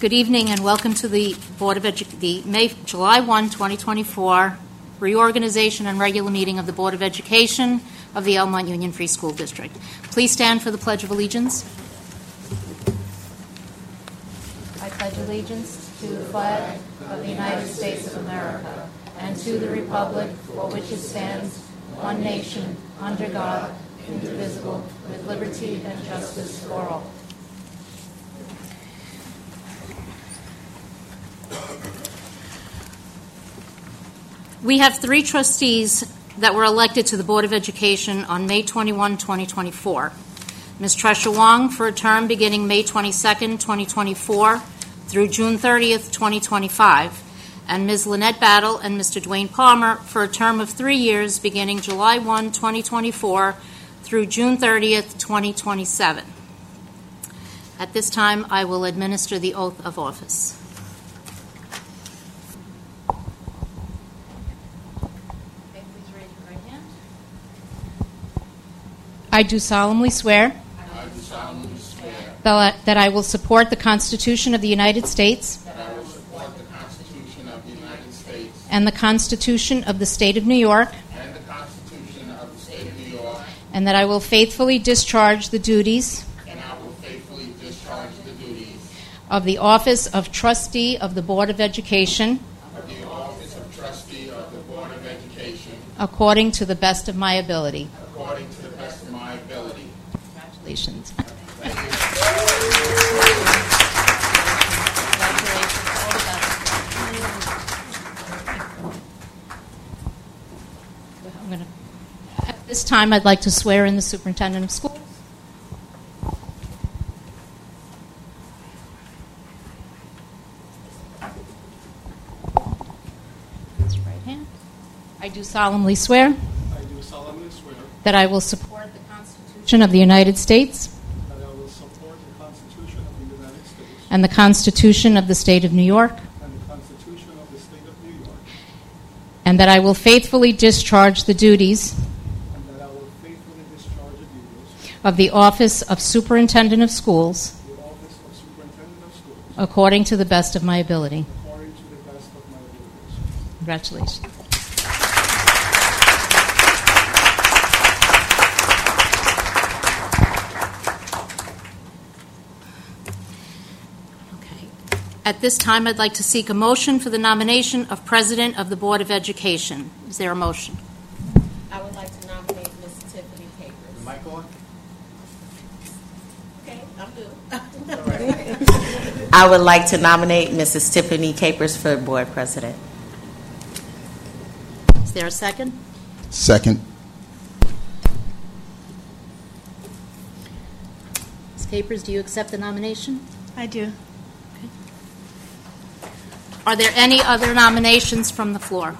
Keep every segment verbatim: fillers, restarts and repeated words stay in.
Good evening and welcome to the Board of Edu- the May July first, twenty twenty-four reorganization and regular meeting of the Board of Education of the Elmont Union Free School District. Please stand for the Pledge of Allegiance. I pledge allegiance to the flag of the United States of America and to the republic for which it stands, one nation, under God, indivisible, with liberty and justice for all. We have three trustees that were elected to the Board of Education on May twenty-first, twenty twenty-four. Miz Tresha Wong for a term beginning May twenty-second, twenty twenty-four through June thirtieth, twenty twenty-five, and Miz Lynette Battle and Mister Dwayne Palmer for a term of three years beginning July first, twenty twenty-four through June thirtieth, twenty twenty-seven. At this time, I will administer the oath of office. I do solemnly swear, I do solemnly swear that, that I will support the Constitution of the United States that I will support the Constitution of the United States and the Constitution of the State of New York, and the Constitution of the State of New York, and that I will faithfully discharge the duties and I will faithfully discharge the duties of the office of Trustee of the Board of Education of the office of Trustee of the Board of Education according to the best of my ability. according to the best of my ability. Congratulations. Thank you. I'm gonna, at this time, I'd like to swear in the Superintendent of Schools. Raise your right hand. I do solemnly swear I do solemnly swear that I will support the Constitution of the United States that I will support the Constitution of the United States and the Constitution of the State of New York, and the Constitution of the State of New York, and that I will faithfully discharge the duties and that I will faithfully discharge the duties of the office of Superintendent of Schools of the office of Superintendent of Schools according to the best of my ability. according to the best of my abilities. Congratulations. Okay. At this time, I'd like to seek a motion for the nomination of President of the Board of Education. Is there a motion? I would like to nominate Miz Tiffany Capers. Mic on? Okay, I'm good. I would like to nominate Missus Tiffany Capers for Board President. Is there a second? Second. Miz Capers, do you accept the nomination? I do. Are there any other nominations from the floor?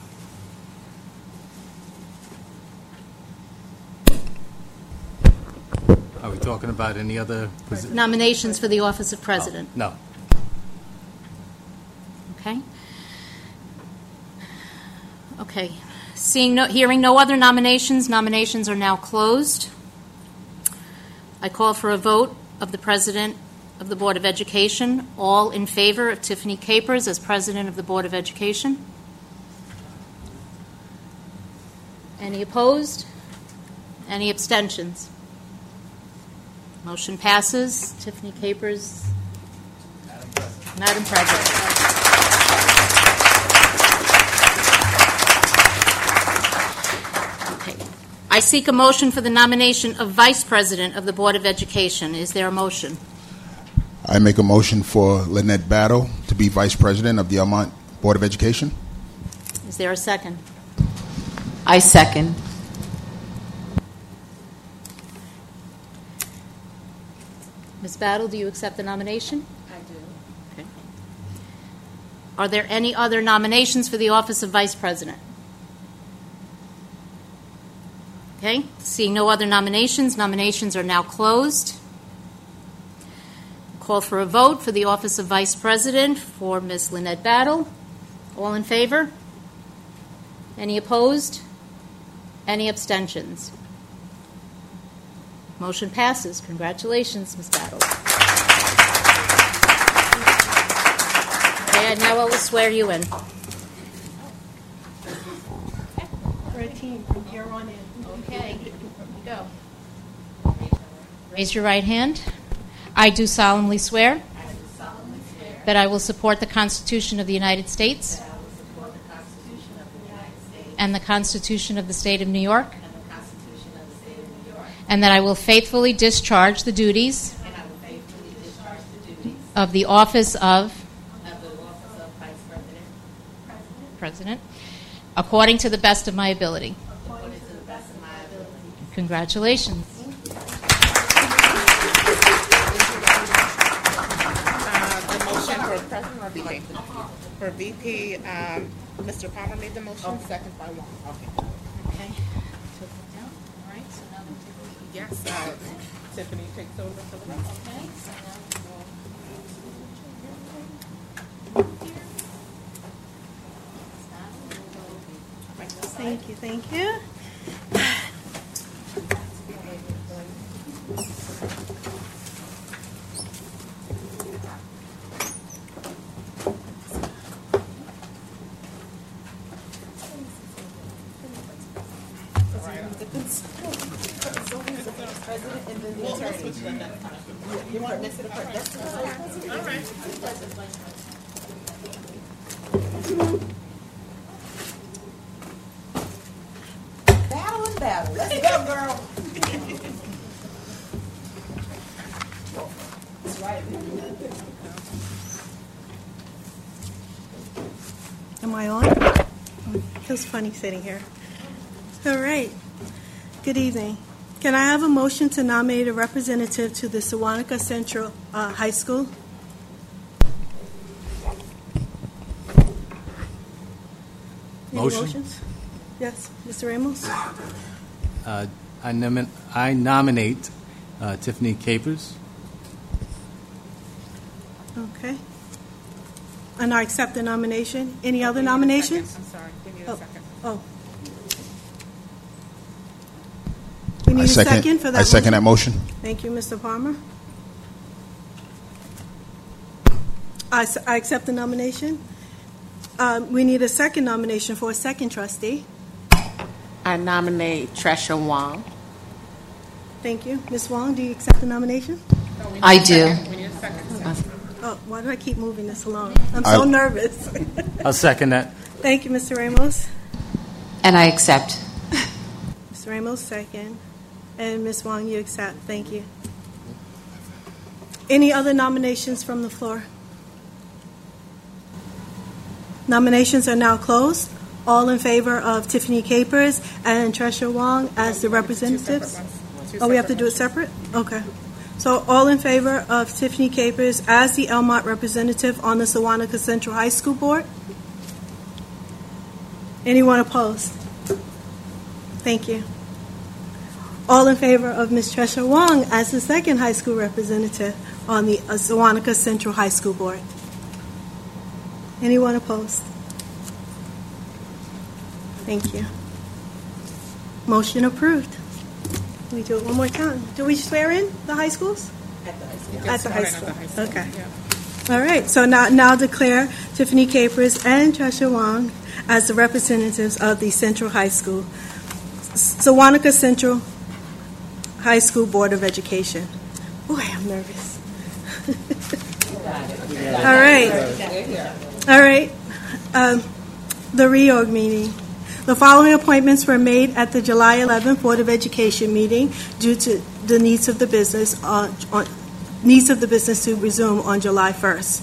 Are we talking about any other posi- Nominations for the office of President? No. Okay. Okay. Seeing no, hearing no other nominations, nominations are now closed. I call for a vote of the President of the Board of Education. All in favor of Tiffany Capers as President of the Board of Education? Any opposed? Any abstentions? Motion passes. Tiffany Capers. Madam President. Okay. I seek a motion for the nomination of Vice President of the Board of Education. Is there a motion? I make a motion for Lynette Battle to be Vice President of the Elmont Board of Education. Is there a second? I second. Miz Battle, do you accept the nomination? I do. Okay. Are there any other nominations for the office of Vice President? Okay. Seeing no other nominations, nominations are now closed. Call for a vote for the office of Vice President for Miz Lynette Battle. All in favor? Any opposed? Any abstentions? Motion passes. Congratulations, Miz Battle. swear you in. Red team from here on in. Okay, here we go. Raise your right hand. I do solemnly swear that I will support the Constitution of the United States and the Constitution of the State of New York, and that I will faithfully discharge the duties of the office of President according to the best of my ability. Congratulations. For President or V P? For V P, um, Mister Palmer made the motion, second by Wong. Okay. Okay. Took it down. All right. So now the Tiffany. Yes, uh, Tiffany takes over for the rest. Okay. So now we'll. Thank you, thank you. You want to mix it apart? All right. Battle and battle. Let's go, girl. That's right. Am I on? It feels funny sitting here. All right. Good evening. Can I have a motion to nominate a representative to the Sewanaka Central uh, High School? Any Motion. motions? Yes, Mister Ramos? Uh, I, nomin- I nominate uh, Tiffany Capers. Okay. And I accept the nomination. Any other nominations? I'm sorry. Give me a Oh. second. Oh. We need I a second, second for that I second that motion? motion. Thank you, Mister Palmer. I, s- I accept the nomination. Um, we need a second nomination for a second trustee. I nominate Tresha Wong. Thank you. Miz Wong, do you accept the nomination? No, we need I a do. second. We need a second. Oh, why do I keep moving this along? I'm so I- nervous. I'll second that. Thank you, Mister Ramos. And I accept. Mister Ramos, second. And Miz Wong, you accept. Thank you. Any other nominations from the floor? Nominations are now closed. All in favor of Tiffany Capers and Tresha Wong as the representatives? Two Oh, we have to separate do it separate? Okay. So all in favor of Tiffany Capers as the Elmont representative on the Sewanaka Central High School Board? Anyone opposed? Thank you. All in favor of Miz Tresha Wong as the second high school representative on the uh, Sewanaka Central High School Board? Anyone opposed? Thank you. Motion approved. We do it one more time. Do we swear in the high schools? At the high school. At the high Starting school. At the high school. Okay. Yeah. All right. So now, now declare Tiffany Capers and Tresha Wong as the representatives of the Central High School, Sewanaka Central High School Board of Education. Boy, I'm nervous. All right. All right. Um, the reorg meeting. The following appointments were made at the July eleventh Board of Education meeting due to the needs of the business on, on needs of the business to resume on July first.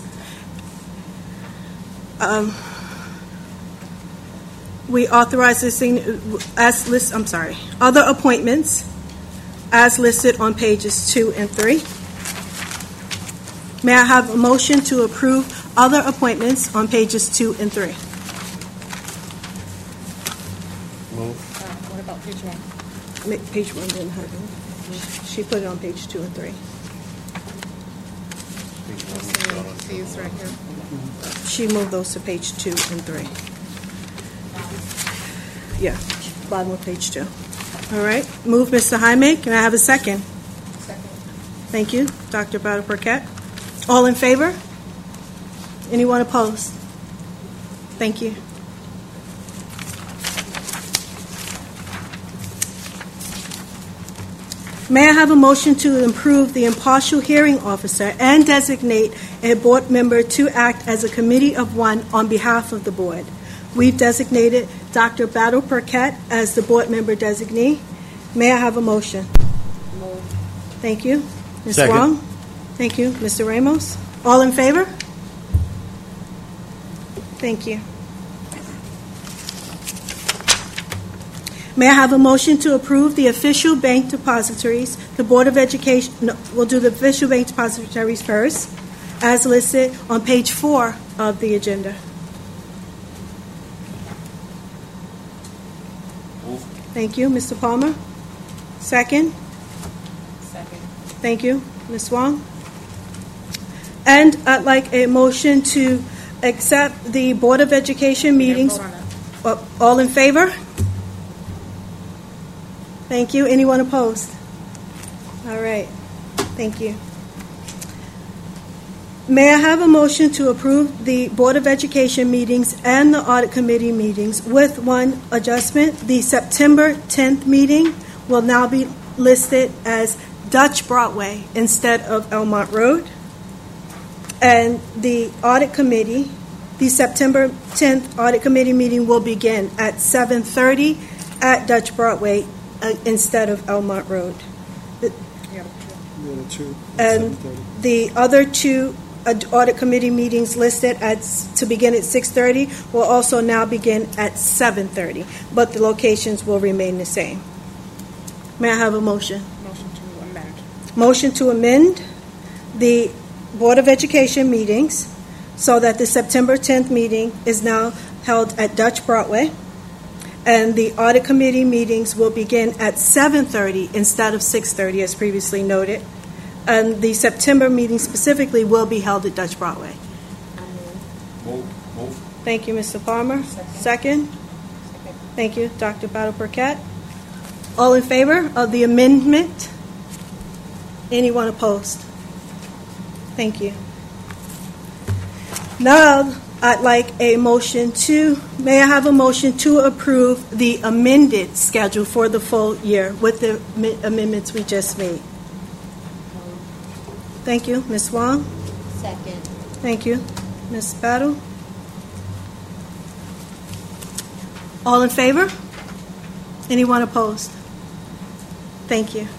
Um, we authorize listing as list. I'm sorry. Other appointments as listed on pages two and three. May I have a motion to approve other appointments on pages two and three? Uh, what about page one? Ma- Page one didn't have it. She put it on page two and three. See, it's right here. She moved those to page two and three. Yeah, bottom of page two. All right, move Mister Jaime. Can I have a second? Second. Thank you, Doctor Bada Burkett. All in favor? Anyone opposed? Thank you. May I have a motion to improve the impartial hearing officer and designate a board member to act as a committee of one on behalf of the board? We've designated Doctor Battle Burkett as the board member designee. May I have a motion? Move. Thank you. Miz Second. Wong? Thank you. Mister Ramos? All in favor? Thank you. May I have a motion to approve the official bank depositories? The Board of Education, no, we'll do the official bank depositories first, as listed on page four of the agenda. Move. Thank you. Mister Palmer? Second? Second. Thank you. Miz Wong? And I'd like a motion to accept the Board of Education meetings. Vote on it. Uh, All in favor? Thank you. Anyone opposed? All right. Thank you. May I have a motion to approve the Board of Education meetings and the Audit Committee meetings with one adjustment? The September tenth meeting will now be listed as Dutch Broadway instead of Elmont Road. And the Audit Committee, the September tenth Audit Committee meeting will begin at seven thirty at Dutch Broadway uh, instead of Elmont Road. The- Yeah. The other two. And the other two uh, Audit Committee meetings listed at, s- to begin at six thirty will also now begin at seven thirty, but the locations will remain the same. May I have a motion? Motion to amend. Motion to amend the Board of Education meetings so that the September tenth meeting is now held at Dutch Broadway, and the Audit Committee meetings will begin at seven thirty instead of six thirty, as previously noted, and the September meeting specifically will be held at Dutch Broadway. Move. Move. Thank you, Mister Palmer. Second. Thank you, Doctor Battle Burkett. All in favor of the amendment? Anyone opposed? Thank you. Now, I'd like a motion to, may I have a motion to approve the amended schedule for the full year with the mi- amendments we just made? Thank you, Miz Wong. Second. Thank you, Miz Battle. All in favor? Anyone opposed? Thank you.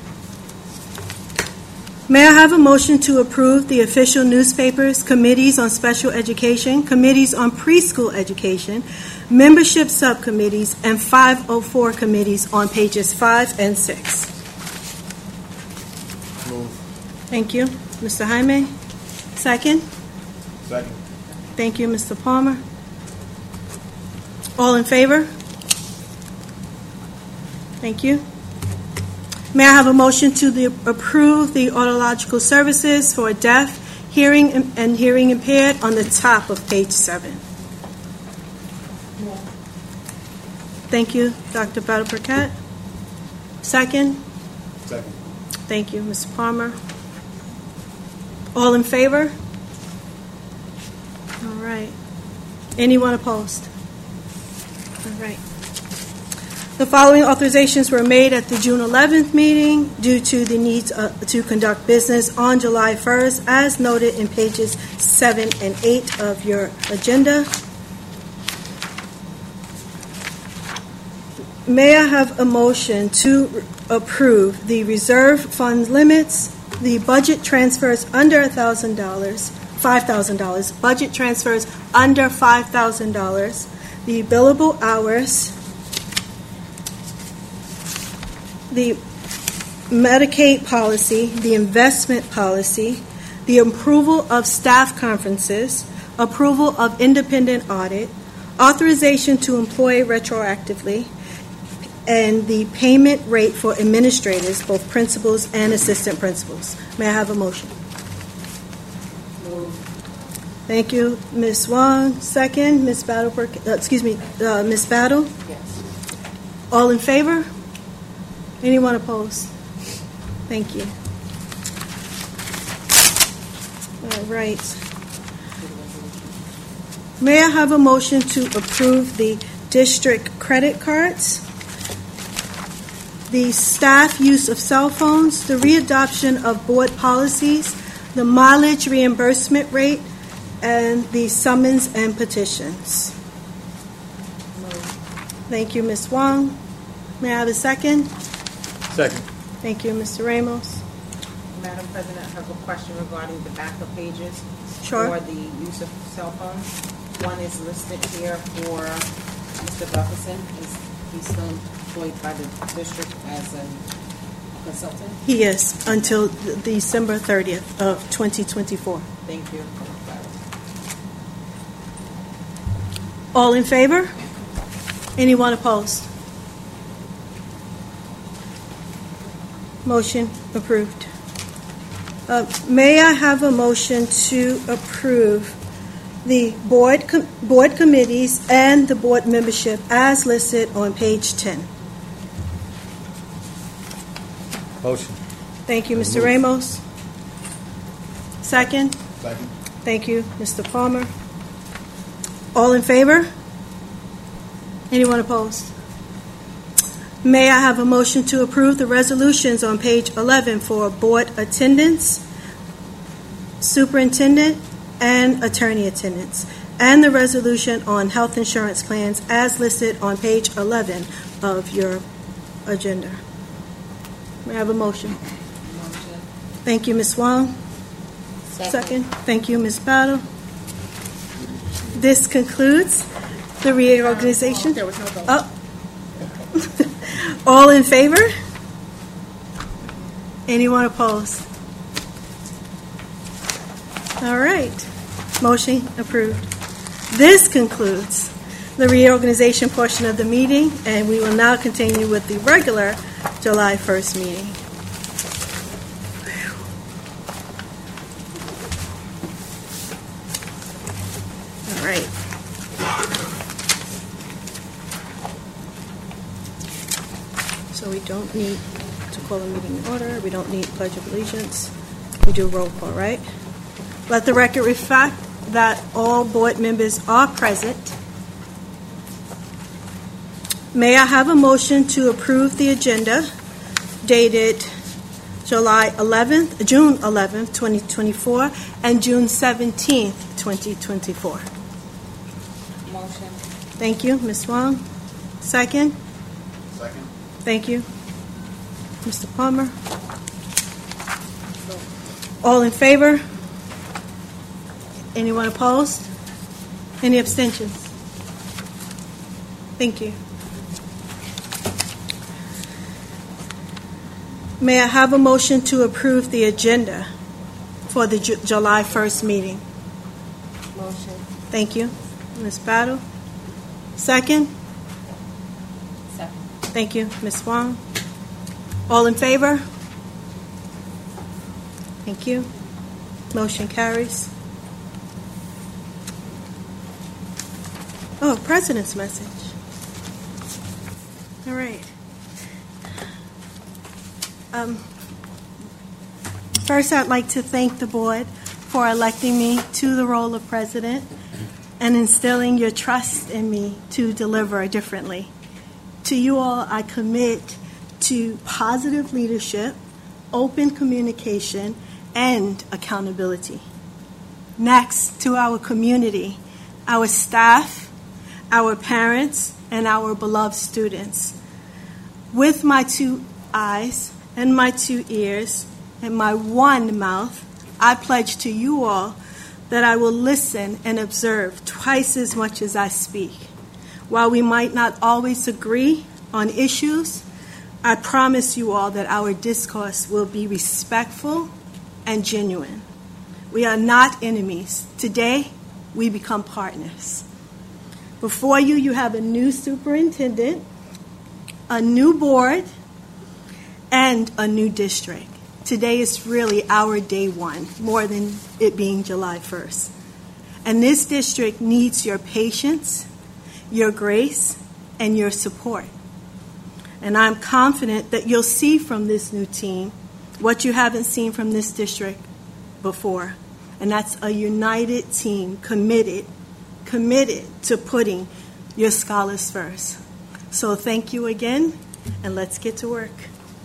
May I have a motion to approve the official newspapers, committees on special education, committees on preschool education, membership subcommittees, and five oh four committees on pages five and six? Move. Thank you. Mister Jaime? Second? Second. Thank you, Mister Palmer. All in favor? Thank you. May I have a motion to the, approve the audiological services for deaf, hearing, and, and hearing impaired on the top of page seven? Thank you, Doctor Battle Burkett. Second? Second. Thank you, Mister Palmer. All in favor? All right. Anyone opposed? All right. The following authorizations were made at the June eleventh meeting due to the needs uh, to conduct business on July first, as noted in pages seven and eight of your agenda. May I have a motion to approve the reserve fund limits, the budget transfers under one thousand dollars, five thousand dollars, budget transfers under five thousand dollars, the billable hours, the Medicaid policy, the investment policy, the approval of staff conferences, approval of independent audit, authorization to employ retroactively, and the payment rate for administrators, both principals and assistant principals. May I have a motion? Thank you, Miz Wong. Second, Miz Battle. Uh, excuse me, uh, Miz Battle. Yes. All in favor? Anyone opposed? Thank you. All right. May I have a motion to approve the district credit cards, the staff use of cell phones, the readoption of board policies, the mileage reimbursement rate, and the summons and petitions? Thank you, Miz Wong. May I have a second? Second. Thank you, Mister Ramos. Madam President, I have a question regarding the backup pages Sure. for the use of cell phones. One is listed here for Mister Bufferson. Is he still employed by the district as a consultant? He is until December thirtieth of twenty twenty-four. Thank you. All in favor? Anyone opposed? Motion approved. Uh, may I have a motion to approve the board com- board committees and the board membership as listed on page ten? Motion. Thank you, Mister Ramos. Second? Second. Thank you, Mister Palmer. All in favor? Anyone opposed? May I have a motion to approve the resolutions on page eleven for board attendance, superintendent, and attorney attendance, and the resolution on health insurance plans as listed on page eleven of your agenda? May I have a motion? Motion. Thank you, Miz Wong. Second. Thank you, Miz Battle. This concludes the reorganization. There was no vote. Oh. All in favor? Anyone opposed? All right. Motion approved. This concludes the reorganization portion of the meeting, and we will now continue with the regular July first meeting. All right. So we don't need to call a meeting in order. We don't need Pledge of Allegiance. We do roll call, right? Let the record reflect that all board members are present. May I have a motion to approve the agenda dated July eleventh, June eleventh, twenty twenty-four, and June seventeenth, twenty twenty-four? Motion. Thank you, Miz Wong. Second? Second. Thank you. Mister Palmer? All in favor? Anyone opposed? Any abstentions? Thank you. May I have a motion to approve the agenda for the Ju- July first meeting? Motion. Thank you. Miz Battle? Second? Second. Thank you, Miz Wong. All in favor? Thank you. Motion carries. Oh, President's message. All right. Um, first, I'd like to thank the board for electing me to the role of president and instilling your trust in me to deliver differently. To you all, I commit to positive leadership, open communication, and accountability. Next, to our community, our staff, our parents, and our beloved students. With my two eyes and my two ears and my one mouth, I pledge to you all that I will listen and observe twice as much as I speak. While we might not always agree on issues, I promise you all that our discourse will be respectful and genuine. We are not enemies. Today, we become partners. Before you, you have a new superintendent, a new board, and a new district. Today is really our day one, more than it being July first. And this district needs your patience, your grace, and your support. And I'm confident that you'll see from this new team what you haven't seen from this district before. And that's a united team, committed, committed to putting your scholars first. So thank you again, and let's get to work.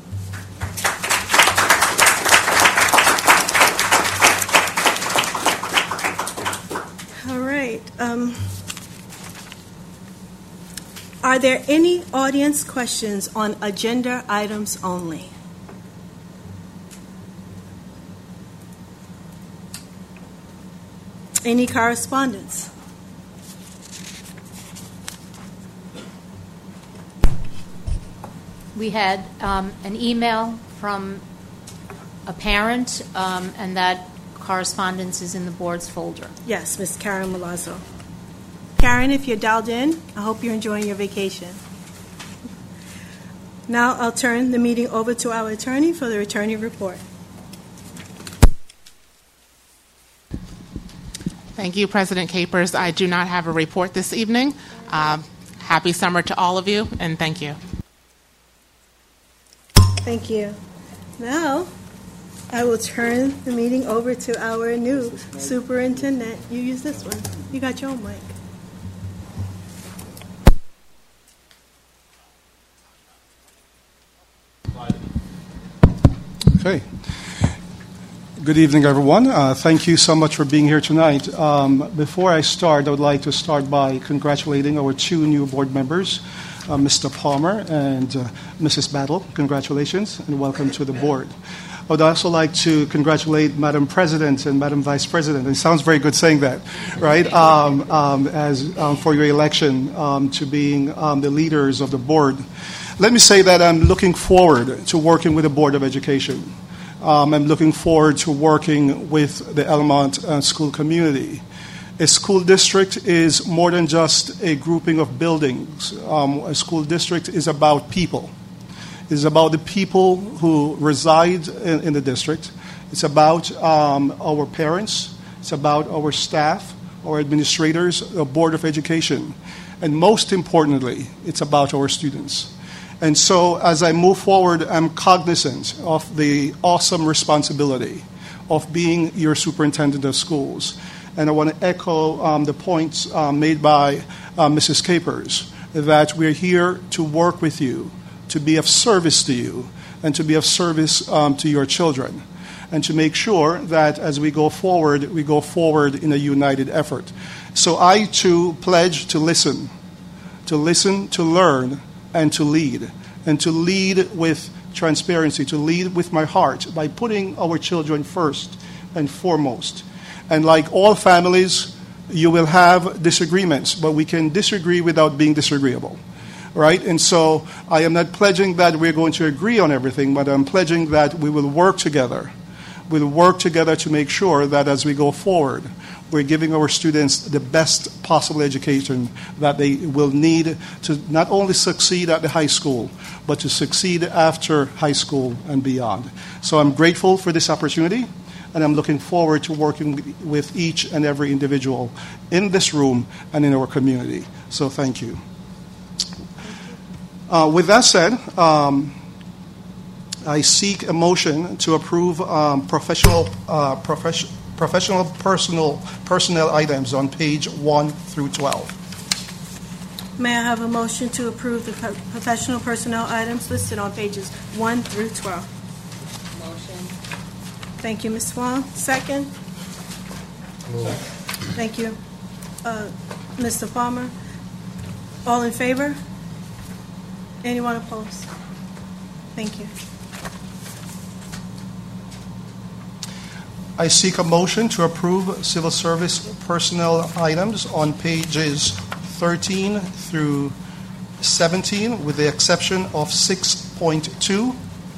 All right. Um, are there any audience questions on agenda items only? Any correspondence? We had um, an email from a parent, um, and that correspondence is in the board's folder. Yes, Miz Karen Malazzo. Karen, if you're dialed in, I hope you're enjoying your vacation. Now I'll turn the meeting over to our attorney for the attorney report. Thank you, President Capers. I do not have a report this evening. Uh, happy summer to all of you, and thank you. Thank you. Now, I will turn the meeting over to our new superintendent. You use this one. You got your own mic. Okay. Good evening, everyone. Uh, thank you so much for being here tonight. Um, before I start, I would like to start by congratulating our two new board members, uh, Mister Palmer and uh, Missus Battle. Congratulations and welcome to the board. I would also like to congratulate Madam President and Madam Vice President. It sounds very good saying that, right? Um, um, as um, for your election um, to being um, the leaders of the board. Let me say that I'm looking forward to working with the Board of Education. Um, I'm looking forward to working with the Elmont uh, school community. A school district is more than just a grouping of buildings. Um, a school district is about people. It's about the people who reside in, in the district. It's about um, our parents. It's about our staff, our administrators, the Board of Education. And most importantly, it's about our students. And so as I move forward, I'm cognizant of the awesome responsibility of being your superintendent of schools. And I want to echo um, the points um, made by uh, Missus Capers, that we're here to work with you, to be of service to you, and to be of service um, to your children, and to make sure that as we go forward, we go forward in a united effort. So I, too, pledge to listen, to listen, to learn, and to lead, and to lead with transparency, to lead with my heart by putting our children first and foremost. And like all families, you will have disagreements, but we can disagree without being disagreeable, right? And so I am not pledging that we're going to agree on everything, but I'm pledging that we will work together. We'll work together to make sure that as we go forward, we're giving our students the best possible education that they will need to not only succeed at the high school, but to succeed after high school and beyond. So I'm grateful for this opportunity, and I'm looking forward to working with each and every individual in this room and in our community. So thank you. Uh, with that said, um, I seek a motion to approve um, professional uh, profession. Professional personal personnel items on page one through twelve. May I have a motion to approve the pro- professional personnel items listed on pages one through twelve? Motion. Thank you, Miz Swan. Second? Thank you. Uh, Mister Palmer? All in favor? Anyone opposed? Thank you. I seek a motion to approve civil service personnel items on pages thirteen through seventeen, with the exception of six point two.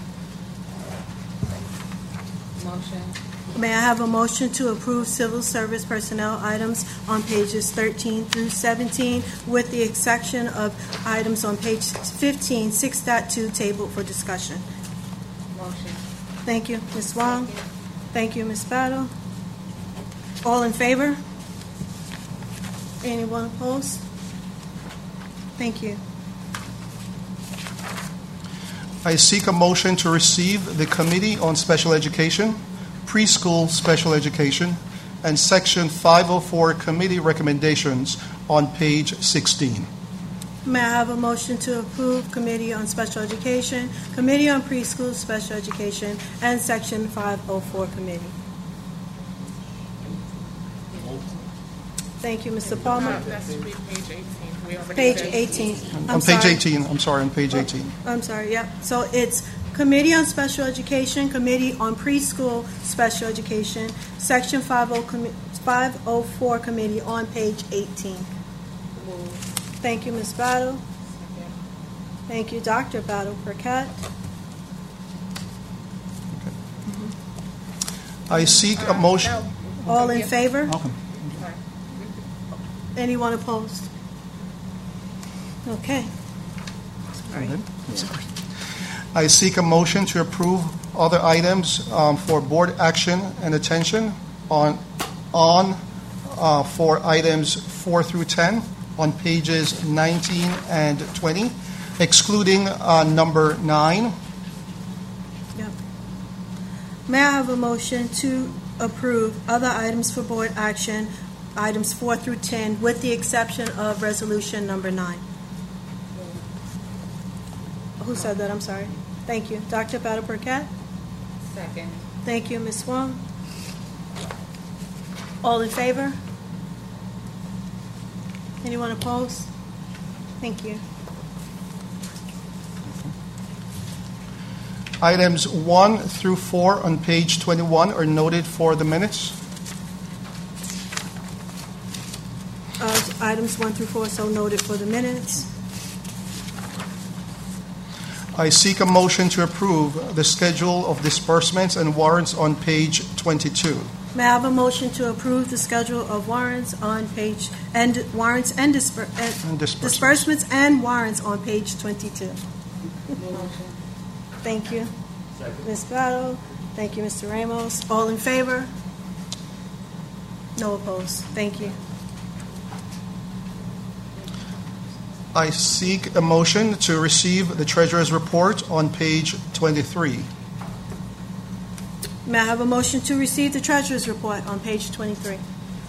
Motion. May I have a motion to approve civil service personnel items on pages thirteen through seventeen, with the exception of items on page fifteen, six point two, tabled for discussion? Motion. Thank you, Miz Wong. Thank you, Miz Battle. All in favor? Anyone opposed? Thank you. I seek a motion to receive the Committee on Special Education, Preschool Special Education, and Section five oh four committee recommendations on page sixteen. May I have a motion to approve Committee on Special Education, Committee on Preschool Special Education, and Section five oh four Committee? Thank you, Mister Palmer. Uh, That should be page eighteen. We already Page did. eighteen. I'm On page sorry. eighteen, I'm sorry, on page eighteen. I'm sorry, yep. So it's Committee on Special Education, Committee on Preschool Special Education, Section five oh four Committee on page eighteen. Thank you, Miz Battle. Thank you, Doctor Battle Burkett. I seek a motion. All in favor? Okay. Anyone opposed? Okay. I seek a motion to approve other items um, for board action and attention on, on uh, for items four through ten on pages nineteen and twenty, excluding uh, number nine. Yep. May I have a motion to approve other items for board action, items four through ten, with the exception of resolution number nine? Who said that? I'm sorry. Thank you. Doctor Battle Burkett? Second. Thank you, Miz Wong. All in favor? Anyone opposed? Thank you. Items one through four on page twenty-one are noted for the minutes. Uh, items one through four so noted for the minutes. I seek a motion to approve the schedule of disbursements and warrants on page twenty-two. May I have a motion to approve the schedule of warrants on page, and warrants and disper- and And disbursements. disbursements and warrants on page twenty-two? Thank you. Miz Battle. Thank you, Mister Ramos. All in favor? No opposed. Thank you. I seek a motion to receive the treasurer's report on page twenty-three. May I have a motion to receive the treasurer's report on page twenty-three?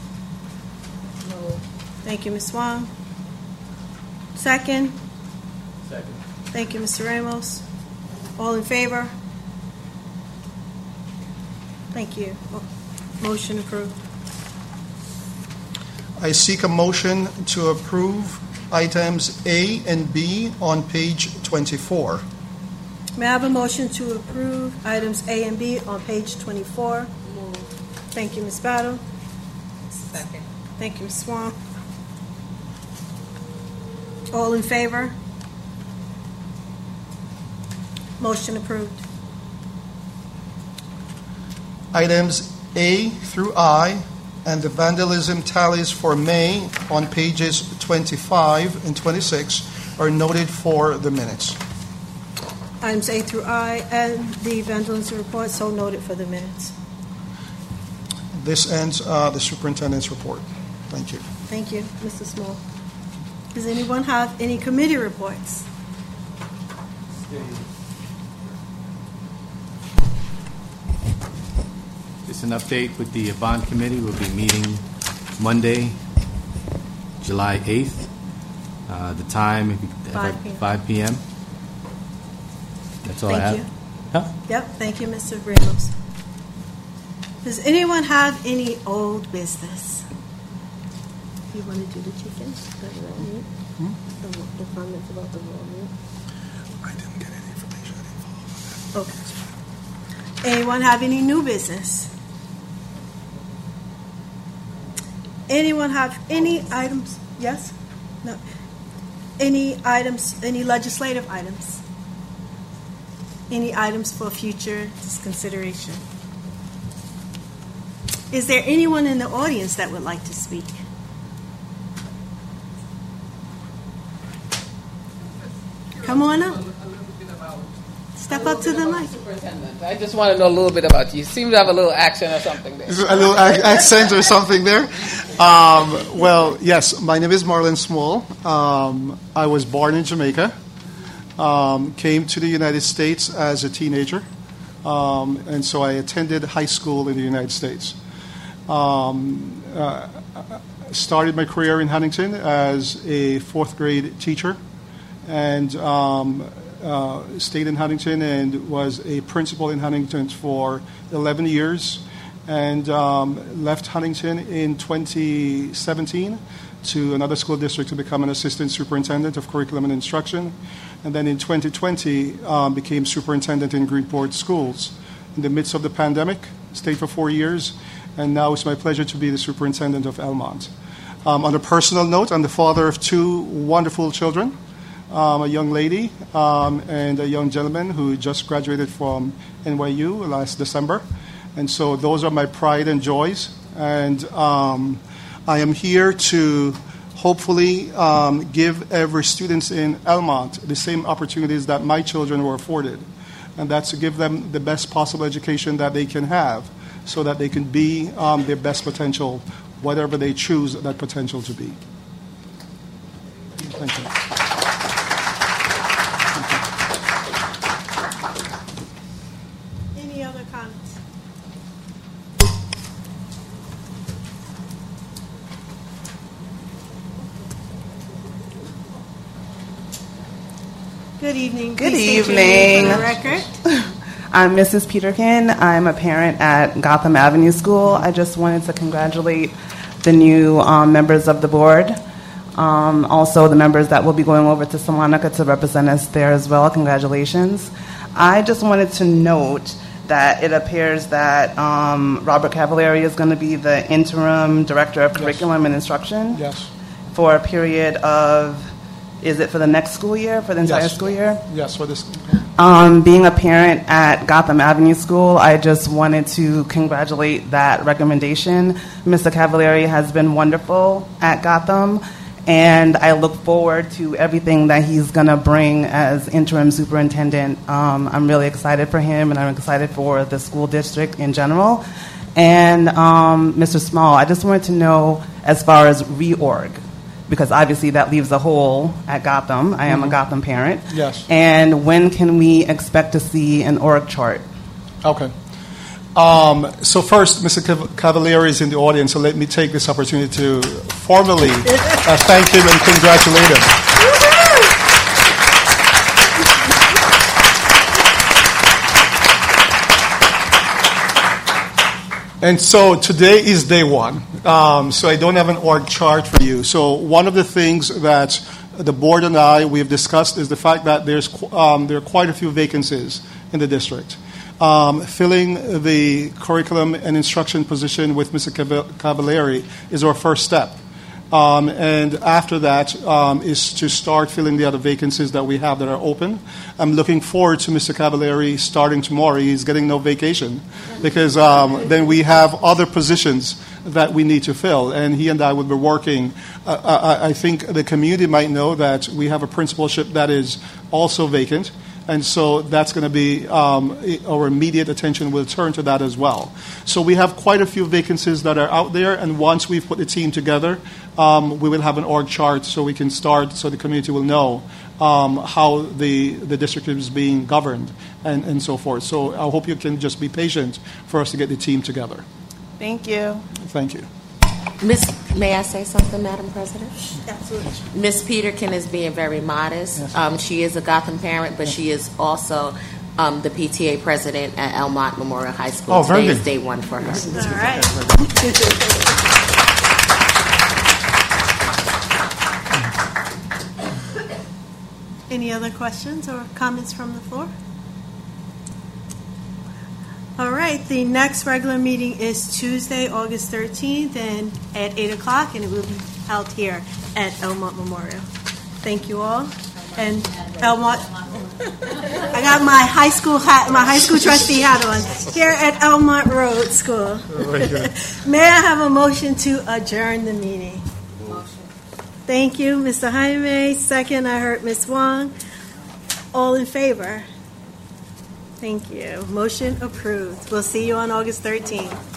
Thank you, Miz Swan. Second? Second. Thank you, Mister Ramos. All in favor? Thank you. Motion approved. I seek a motion to approve items A and B on page twenty-four. May I have a motion to approve items A and B on page twenty-four? Thank you, Miz Battle. Second. Thank you, Miz Swan. All in favor? Motion approved. Items A through I and the vandalism tallies for May on pages twenty-five and twenty-six are noted for the minutes. Items A through I and the vandalism report so noted for the minutes. This ends uh, the superintendent's report. Thank you. Thank you, Mister Small. Does anyone have any committee reports? Just an update with the bond committee. We'll be meeting Monday, July eighth. Uh, the time, if you- five p.m. five p.m. That's all I Thank have. you. Huh? Yep, thank you, Mister Ramos. Does anyone have any old business? You want to do the chickens? The raw meat? The, the comments about the raw meat? I didn't get any information. I didn't follow that. Okay. Anyone have any new business? Anyone have any items? Yes? No. Any items, any legislative items? Any items for future consideration? Is there anyone in the audience that would like to speak? Come on up. Step up to the mic. Superintendent, I just want to know a little bit about you. You seem to have a little accent or something there. A little ac- accent or something there. Um, well, yes, my name is Marlon Small. Um, I was born in Jamaica. Um, came to the United States as a teenager, um, and so I attended high school in the United States. Um, uh, started my career in Huntington as a fourth grade teacher, and um, uh, stayed in Huntington and was a principal in Huntington for eleven years, and um, left Huntington in twenty seventeen to another school district to become an assistant superintendent of curriculum and instruction, and then in twenty twenty um, became superintendent in Greenport Schools. In the midst of the pandemic, stayed for four years, and now it's my pleasure to be the superintendent of Elmont. Um, on a personal note, I'm the father of two wonderful children, um, a young lady um, and a young gentleman who just graduated from N Y U last December. And so those are my pride and joys. And um, I am here to hopefully um, give every student in Elmont the same opportunities that my children were afforded. And that's to give them the best possible education that they can have so that they can be um, their best potential, whatever they choose that potential to be. Thank you. Any other comments? Good evening. Good Please state your name evening. for the record. I'm Missus Peterkin. I'm a parent at Gotham Avenue School. I just wanted to congratulate the new um, members of the board. Um, also, the members that will be going over to Salonica to represent us there as well. Congratulations. I just wanted to note that it appears that um, Robert Cavalieri is going to be the interim director of curriculum and instruction Yes. for a period of, is it for the next school year, for the entire Yes. school year? Yes, for this. Um, being a parent at Gotham Avenue School, I just wanted to congratulate that recommendation. Mister Cavalieri has been wonderful at Gotham, and I look forward to everything that he's going to bring as interim superintendent. Um, I'm really excited for him, and I'm excited for the school district in general. And um, Mister Small, I just wanted to know, as far as reorg, because obviously that leaves a hole at Gotham. I am Mhm. a Gotham parent. Yes. And when can we expect to see an org chart? Okay. Um, so first, Mister Cav- Cavalieri is in the audience, so let me take this opportunity to formally uh, thank him and congratulate him. And so today is day one. Um, so I don't have an org chart for you. So one of the things that the board and I we have discussed is the fact that there's qu- um, there are quite a few vacancies in the district. Um, filling the curriculum and instruction position with Mister Cav- Cavalieri is our first step. Um, and after that um, is to start filling the other vacancies that we have that are open. I'm looking forward to Mister Cavalieri starting tomorrow. He's getting no vacation because um, then we have other positions that we need to fill, and he and I will be working. Uh, I, I think the community might know that we have a principalship that is also vacant. And so that's going to be um, our immediate attention will turn to that as well. So we have quite a few vacancies that are out there, and once we've put the team together, um, we will have an org chart so we can start, so the community will know um, how the, the district is being governed and, and so forth. So I hope you can just be patient for us to get the team together. Thank you. Thank you. Miss, may I say something, Madam President? Absolutely. Miss Peterkin is being very modest. Yes. Um, she is a Gotham parent, but she is also um, the P T A president at Elmont Memorial High School. Oh, very Today good. is day one for her. All right. Any other questions or comments from the floor? All right, the next regular meeting is Tuesday, August thirteenth, and at eight o'clock, and it will be held here at Elmont Memorial. Thank you all. And Elmont, I got my high school hat, my high school trustee hat on, here at Elmont Road School. May I have a motion to adjourn the meeting? Thank you, Mister Jaime. Second, I heard Miz Wong. All in favor? Thank you. Motion approved. We'll see you on August thirteenth.